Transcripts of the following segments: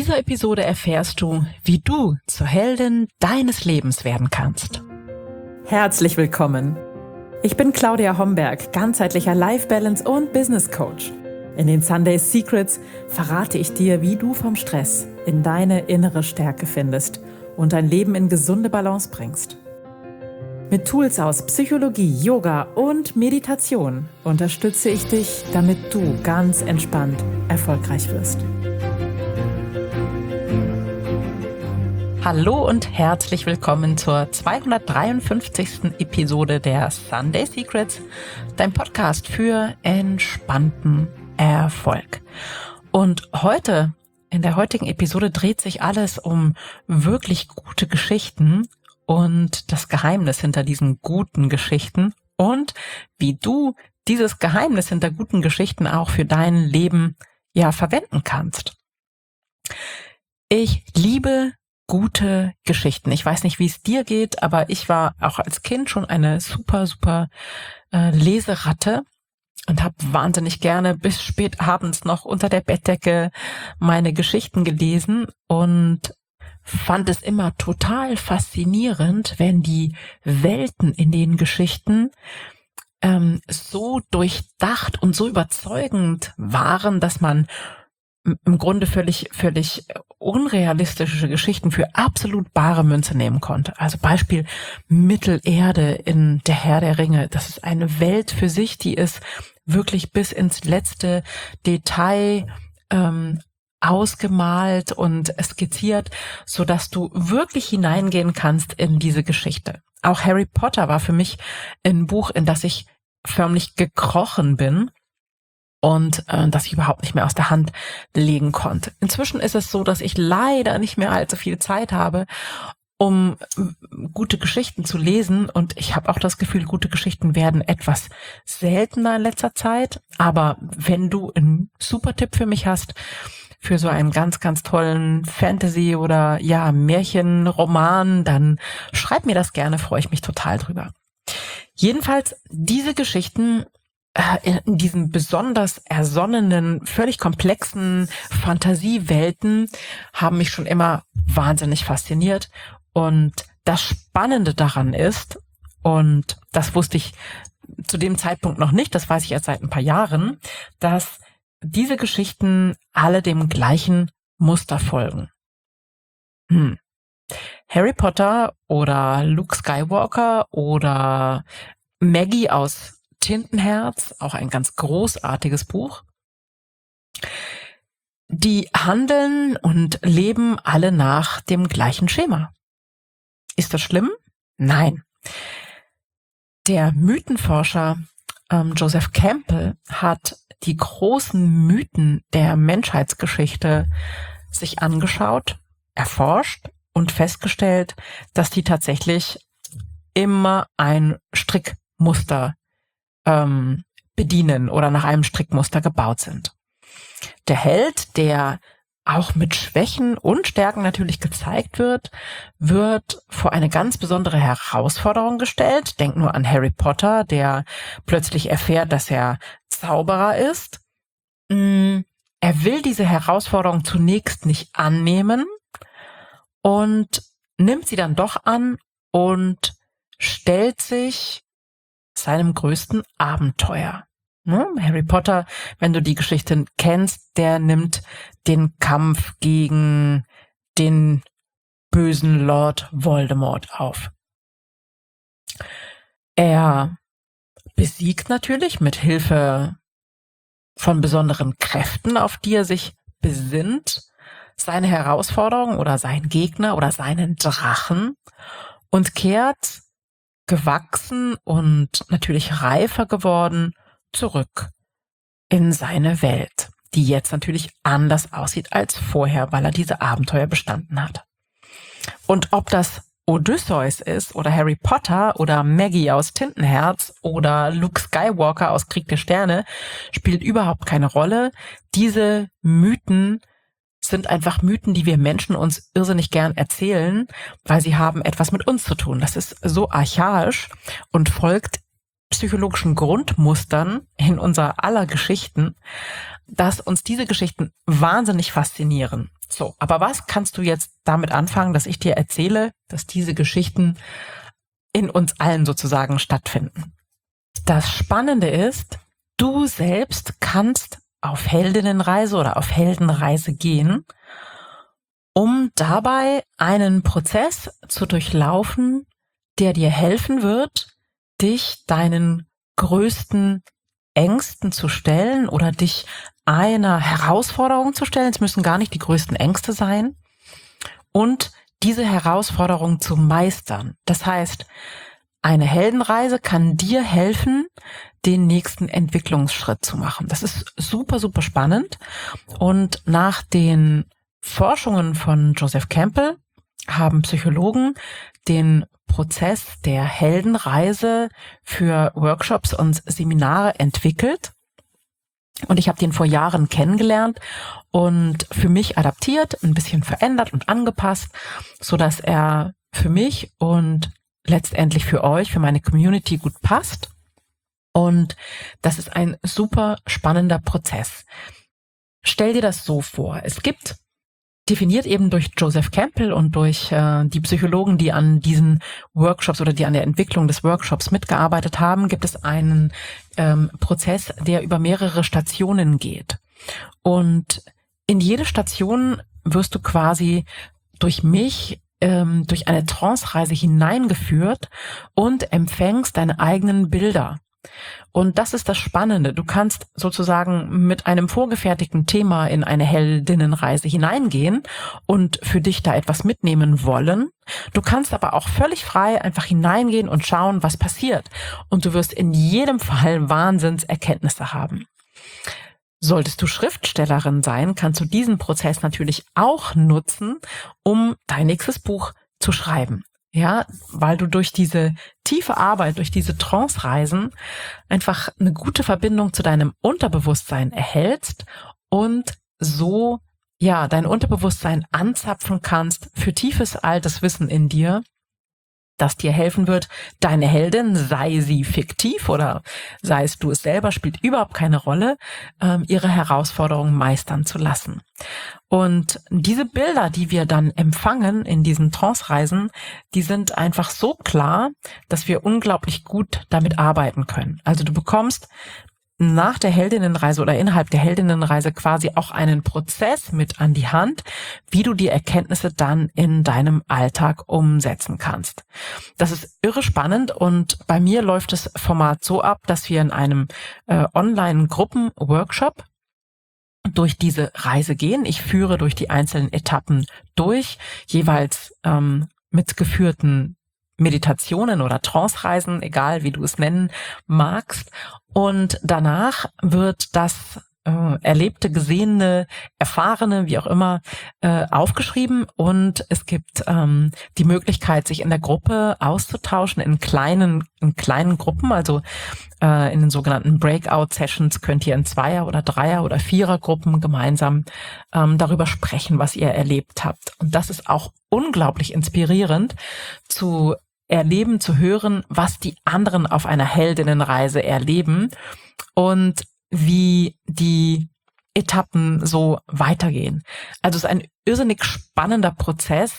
dieser Episode erfährst du, wie du zur Heldin deines Lebens werden kannst. Herzlich willkommen. Ich bin Claudia Homberg, ganzheitlicher Life Balance und Business Coach. In den Sunday Secrets verrate ich dir, wie du vom Stress in deine innere Stärke findest und dein Leben in gesunde Balance bringst. Mit Tools aus Psychologie, Yoga und Meditation unterstütze ich dich, damit du ganz entspannt erfolgreich wirst. Hallo und herzlich willkommen zur 253. Episode der Sunday Secrets, dein Podcast für entspannten Erfolg. Und heute, in der heutigen Episode, dreht sich alles um wirklich gute Geschichten und das Geheimnis hinter diesen guten Geschichten und wie du dieses Geheimnis hinter guten Geschichten auch für dein Leben verwenden kannst. Ich liebe gute Geschichten. Ich weiß nicht, wie es dir geht, aber ich war auch als Kind schon eine super Leseratte und habe wahnsinnig gerne bis spät abends noch unter der Bettdecke meine Geschichten gelesen und fand es immer total faszinierend, wenn die Welten in den Geschichten so durchdacht und so überzeugend waren, dass man im Grunde völlig unrealistische Geschichten für absolut bare Münze nehmen konnte. Also Beispiel Mittelerde in Der Herr der Ringe. Das ist eine Welt für sich, die ist wirklich bis ins letzte Detail ausgemalt und skizziert, so dass du wirklich hineingehen kannst in diese Geschichte. Auch Harry Potter war für mich ein Buch, in das ich förmlich gekrochen bin und das ich überhaupt nicht mehr aus der Hand legen konnte. Inzwischen ist es so, dass ich leider nicht mehr allzu viel Zeit habe, um gute Geschichten zu lesen, und ich habe auch das Gefühl, gute Geschichten werden etwas seltener in letzter Zeit. Aber wenn du einen super Tipp für mich hast, für so einen ganz tollen Fantasy- oder Märchenroman, dann schreib mir das gerne, freue ich mich total drüber. Jedenfalls, diese Geschichten in diesen besonders ersonnenen, völlig komplexen Fantasiewelten haben mich schon immer wahnsinnig fasziniert. Und das Spannende daran ist, und das wusste ich zu dem Zeitpunkt noch nicht, das weiß ich erst seit ein paar Jahren, dass diese Geschichten alle dem gleichen Muster folgen. Harry Potter oder Luke Skywalker oder Maggie aus Tintenherz, auch ein ganz großartiges Buch. Die handeln und leben alle nach dem gleichen Schema. Ist das schlimm? Nein. Der Mythenforscher Joseph Campbell hat die großen Mythen der Menschheitsgeschichte sich angeschaut, erforscht und festgestellt, dass die tatsächlich immer ein Strickmuster bedienen oder nach einem Strickmuster gebaut sind. Der Held, der auch mit Schwächen und Stärken natürlich gezeigt wird vor eine ganz besondere Herausforderung gestellt. Denk nur an Harry Potter, der plötzlich erfährt, dass er Zauberer ist. Er will diese Herausforderung zunächst nicht annehmen und nimmt sie dann doch an und stellt sich seinem größten Abenteuer. Harry Potter, wenn du die Geschichte kennst, der nimmt den Kampf gegen den bösen Lord Voldemort auf. Er besiegt natürlich mit Hilfe von besonderen Kräften, auf die er sich besinnt, seine Herausforderung oder seinen Gegner oder seinen Drachen und kehrt gewachsen und natürlich reifer geworden zurück in seine Welt, die jetzt natürlich anders aussieht als vorher, weil er diese Abenteuer bestanden hat. Und ob das Odysseus ist oder Harry Potter oder Maggie aus Tintenherz oder Luke Skywalker aus Krieg der Sterne, spielt überhaupt keine Rolle. Diese Mythen sind einfach Mythen, die wir Menschen uns irrsinnig gern erzählen, weil sie haben etwas mit uns zu tun. Das ist so archaisch und folgt psychologischen Grundmustern in unser aller Geschichten, dass uns diese Geschichten wahnsinnig faszinieren. So, aber was kannst du jetzt damit anfangen, dass ich dir erzähle, dass diese Geschichten in uns allen sozusagen stattfinden? Das Spannende ist, du selbst kannst auf Heldinnenreise oder auf Heldenreise gehen, um dabei einen Prozess zu durchlaufen, der dir helfen wird, dich deinen größten Ängsten zu stellen oder dich einer Herausforderung zu stellen. Es müssen gar nicht die größten Ängste sein. Und diese Herausforderung zu meistern. Das heißt, eine Heldenreise kann dir helfen, den nächsten Entwicklungsschritt zu machen. Das ist super, super spannend. Und nach den Forschungen von Joseph Campbell haben Psychologen den Prozess der Heldenreise für Workshops und Seminare entwickelt. Und ich habe den vor Jahren kennengelernt und für mich adaptiert, ein bisschen verändert und angepasst, so dass er für mich und letztendlich für euch, für meine Community gut passt. Und das ist ein super spannender Prozess. Stell dir das so vor. Es gibt, definiert eben durch Joseph Campbell und durch die Psychologen, die an diesen Workshops oder die an der Entwicklung des Workshops mitgearbeitet haben, gibt es einen Prozess, der über mehrere Stationen geht. Und in jede Station wirst du quasi durch mich durch eine Trance-Reise hineingeführt und empfängst deine eigenen Bilder. Und das ist das Spannende. Du kannst sozusagen mit einem vorgefertigten Thema in eine Heldinnenreise hineingehen und für dich da etwas mitnehmen wollen. Du kannst aber auch völlig frei einfach hineingehen und schauen, was passiert. Und du wirst in jedem Fall Wahnsinnserkenntnisse haben. Solltest du Schriftstellerin sein, kannst du diesen Prozess natürlich auch nutzen, um dein nächstes Buch zu schreiben. Ja, weil du durch diese tiefe Arbeit, durch diese Trance-Reisen einfach eine gute Verbindung zu deinem Unterbewusstsein erhältst und so, ja, dein Unterbewusstsein anzapfen kannst für tiefes, altes Wissen in dir, das dir helfen wird, deine Heldin, sei sie fiktiv oder sei es du es selber, spielt überhaupt keine Rolle, ihre Herausforderungen meistern zu lassen. Und diese Bilder, die wir dann empfangen in diesen Trance-Reisen, die sind einfach so klar, dass wir unglaublich gut damit arbeiten können. Also du bekommst nach der Heldinnenreise oder innerhalb der Heldinnenreise quasi auch einen Prozess mit an die Hand, wie du die Erkenntnisse dann in deinem Alltag umsetzen kannst. Das ist irre spannend und bei mir läuft das Format so ab, dass wir in einem Online-Gruppen-Workshop durch diese Reise gehen. Ich führe durch die einzelnen Etappen durch, jeweils mit geführten Meditationen oder Trance-Reisen, egal wie du es nennen magst. Und danach wird das Erlebte, Gesehene, Erfahrene, wie auch immer, aufgeschrieben und es gibt die Möglichkeit, sich in der Gruppe auszutauschen in kleinen Gruppen, also in den sogenannten Breakout-Sessions könnt ihr in Zweier- oder Dreier- oder Vierer-Gruppen gemeinsam darüber sprechen, was ihr erlebt habt. Und das ist auch unglaublich inspirierend zu erleben, zu hören, was die anderen auf einer Heldinnenreise erleben und wie die Etappen so weitergehen. Also es ist ein irrsinnig spannender Prozess,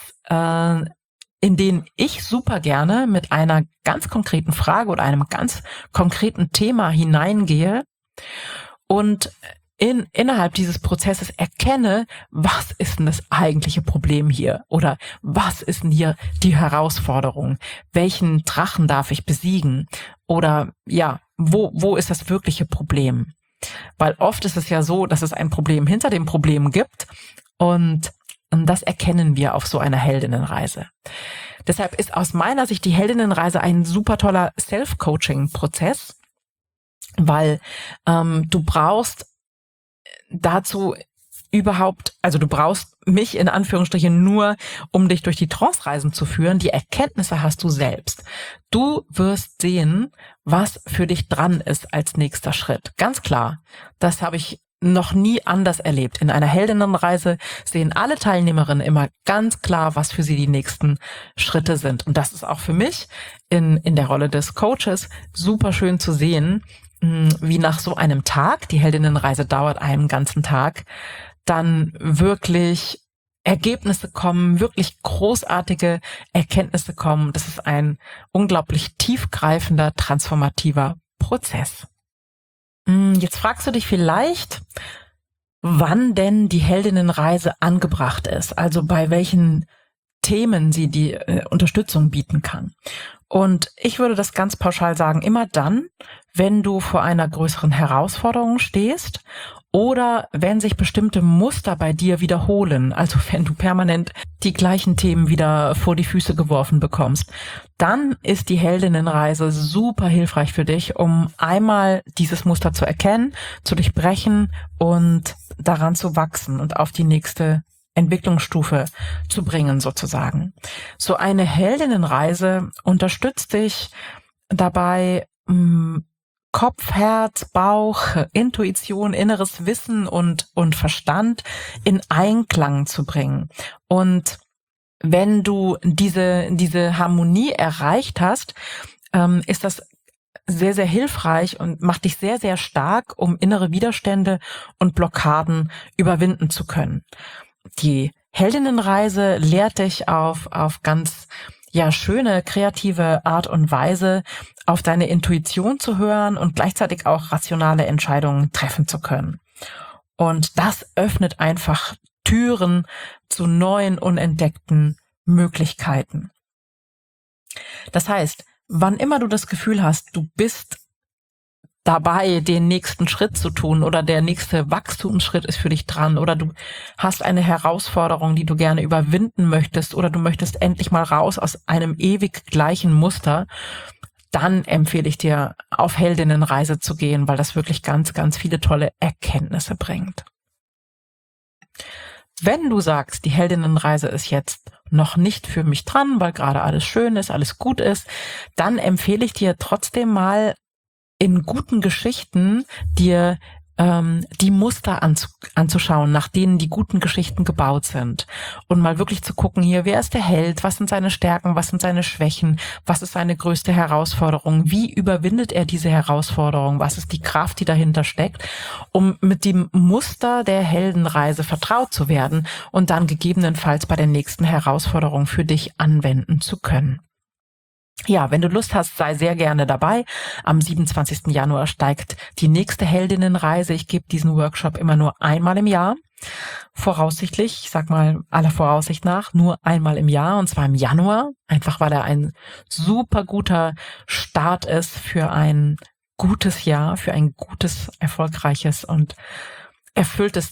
in den ich super gerne mit einer ganz konkreten Frage oder einem ganz konkreten Thema hineingehe und innerhalb dieses Prozesses erkenne, was ist denn das eigentliche Problem hier oder was ist denn hier die Herausforderung? Welchen Drachen darf ich besiegen? Oder ja, wo ist das wirkliche Problem? Weil oft ist es ja so, dass es ein Problem hinter dem Problem gibt und das erkennen wir auf so einer Heldinnenreise. Deshalb ist aus meiner Sicht die Heldinnenreise ein super toller Self-Coaching-Prozess, weil du brauchst dazu du brauchst mich in Anführungsstrichen nur, um dich durch die Trance-Reisen zu führen. Die Erkenntnisse hast du selbst. Du wirst sehen, was für dich dran ist als nächster Schritt. Ganz klar. Das habe ich noch nie anders erlebt. In einer Heldinnenreise sehen alle Teilnehmerinnen immer ganz klar, was für sie die nächsten Schritte sind. Und das ist auch für mich in der Rolle des Coaches super schön zu sehen, wie nach so einem Tag, die Heldinnenreise dauert einen ganzen Tag, dann wirklich Ergebnisse kommen, wirklich großartige Erkenntnisse kommen. Das ist ein unglaublich tiefgreifender, transformativer Prozess. Jetzt fragst du dich vielleicht, wann denn die Heldinnenreise angebracht ist, also bei welchen Themen sie die Unterstützung bieten kann. Und ich würde das ganz pauschal sagen, immer dann, wenn du vor einer größeren Herausforderung stehst oder wenn sich bestimmte Muster bei dir wiederholen, also wenn du permanent die gleichen Themen wieder vor die Füße geworfen bekommst, dann ist die Heldinnenreise super hilfreich für dich, um einmal dieses Muster zu erkennen, zu durchbrechen und daran zu wachsen und auf die nächste Entwicklungsstufe zu bringen sozusagen. So eine Heldinnenreise unterstützt dich dabei, Kopf, Herz, Bauch, Intuition, inneres Wissen und Verstand in Einklang zu bringen. Und wenn du diese Harmonie erreicht hast, ist das sehr, sehr hilfreich und macht dich sehr, sehr stark, um innere Widerstände und Blockaden überwinden zu können. Die Heldinnenreise lehrt dich auf ganz schöne, kreative Art und Weise, auf deine Intuition zu hören und gleichzeitig auch rationale Entscheidungen treffen zu können. Und das öffnet einfach Türen zu neuen, unentdeckten Möglichkeiten. Das heißt, wann immer du das Gefühl hast, du bist dabei, den nächsten Schritt zu tun oder der nächste Wachstumsschritt ist für dich dran oder du hast eine Herausforderung, die du gerne überwinden möchtest oder du möchtest endlich mal raus aus einem ewig gleichen Muster, dann empfehle ich dir, auf Heldinnenreise zu gehen, weil das wirklich ganz, ganz viele tolle Erkenntnisse bringt. Wenn du sagst, die Heldinnenreise ist jetzt noch nicht für mich dran, weil gerade alles schön ist, alles gut ist, dann empfehle ich dir trotzdem mal in guten Geschichten dir die Muster anzuschauen, nach denen die guten Geschichten gebaut sind. Und mal wirklich zu gucken hier, wer ist der Held, was sind seine Stärken, was sind seine Schwächen, was ist seine größte Herausforderung, wie überwindet er diese Herausforderung, was ist die Kraft, die dahinter steckt, um mit dem Muster der Heldenreise vertraut zu werden und dann gegebenenfalls bei der nächsten Herausforderung für dich anwenden zu können. Ja, wenn du Lust hast, sei sehr gerne dabei. Am 27. Januar steigt die nächste Heldinnenreise. Ich gebe diesen Workshop immer nur einmal im Jahr. Voraussichtlich, ich sag mal aller Voraussicht nach, nur einmal im Jahr und zwar im Januar. Einfach weil er ein super guter Start ist für ein gutes Jahr, für ein gutes, erfolgreiches und erfülltes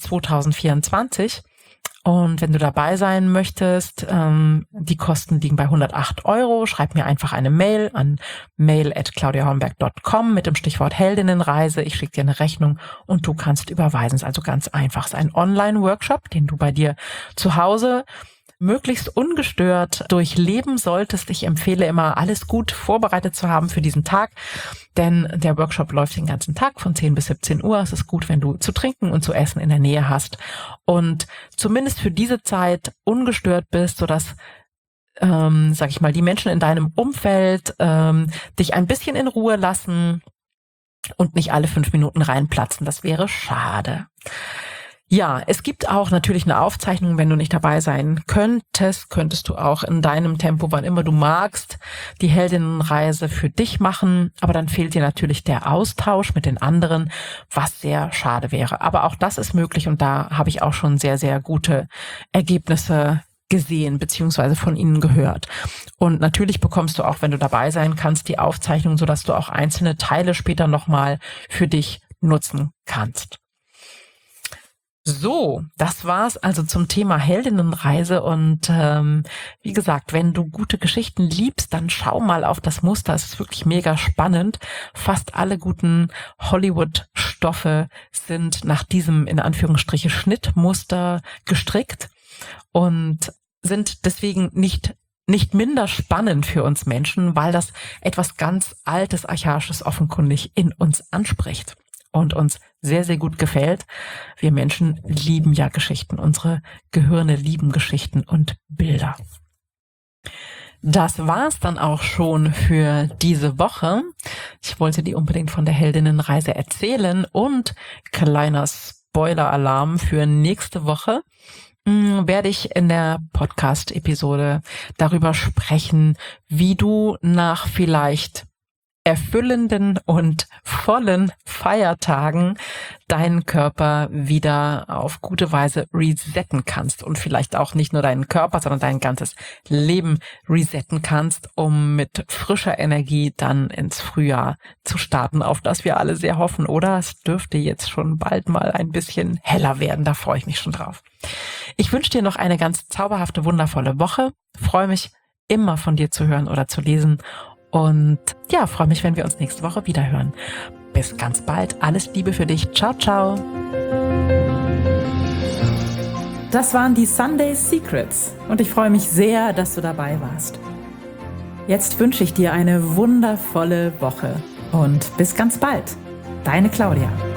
2024. Und wenn du dabei sein möchtest, die Kosten liegen bei 108 €. Schreib mir einfach eine Mail an mail@claudiahomberg.com mit dem Stichwort Heldinnenreise. Ich schicke dir eine Rechnung und du kannst überweisen. Es ist also ganz einfach. Es ist ein Online-Workshop, den du bei dir zu Hause möglichst ungestört durchleben solltest. Ich empfehle immer, alles gut vorbereitet zu haben für diesen Tag, denn der Workshop läuft den ganzen Tag von 10 bis 17 Uhr. Es ist gut, wenn du zu trinken und zu essen in der Nähe hast und zumindest für diese Zeit ungestört bist, sodass sag ich mal, die Menschen in deinem Umfeld dich ein bisschen in Ruhe lassen und nicht alle 5 Minuten reinplatzen. Das wäre schade. Ja, es gibt auch natürlich eine Aufzeichnung, wenn du nicht dabei sein könntest du auch in deinem Tempo, wann immer du magst, die Heldinnenreise für dich machen, aber dann fehlt dir natürlich der Austausch mit den anderen, was sehr schade wäre. Aber auch das ist möglich und da habe ich auch schon sehr, sehr gute Ergebnisse gesehen beziehungsweise von ihnen gehört. Und natürlich bekommst du auch, wenn du dabei sein kannst, die Aufzeichnung, sodass du auch einzelne Teile später nochmal für dich nutzen kannst. So, das war's also zum Thema Heldinnenreise und wie gesagt, wenn du gute Geschichten liebst, dann schau mal auf das Muster. Es ist wirklich mega spannend. Fast alle guten Hollywood-Stoffe sind nach diesem in Anführungsstriche Schnittmuster gestrickt und sind deswegen nicht minder spannend für uns Menschen, weil das etwas ganz Altes, Archaisches offenkundig in uns anspricht. und uns sehr, sehr gut gefällt. Wir Menschen lieben ja Geschichten. Unsere Gehirne lieben Geschichten und Bilder. Das war's dann auch schon für diese Woche. Ich wollte dir unbedingt von der Heldinnenreise erzählen und kleiner Spoiler-Alarm für nächste Woche werde ich in der Podcast-Episode darüber sprechen, wie du nach vielleicht erfüllenden und vollen Feiertagen deinen Körper wieder auf gute Weise resetten kannst und vielleicht auch nicht nur deinen Körper, sondern dein ganzes Leben resetten kannst, um mit frischer Energie dann ins Frühjahr zu starten, auf das wir alle sehr hoffen, oder? Es dürfte jetzt schon bald mal ein bisschen heller werden, da freue ich mich schon drauf. Ich wünsche dir noch eine ganz zauberhafte, wundervolle Woche, freue mich immer von dir zu hören oder zu lesen. Und ja, freue mich, wenn wir uns nächste Woche wieder hören. Bis ganz bald. Alles Liebe für dich. Ciao, ciao. Das waren die Sunday Secrets und ich freue mich sehr, dass du dabei warst. Jetzt wünsche ich dir eine wundervolle Woche und bis ganz bald. Deine Claudia.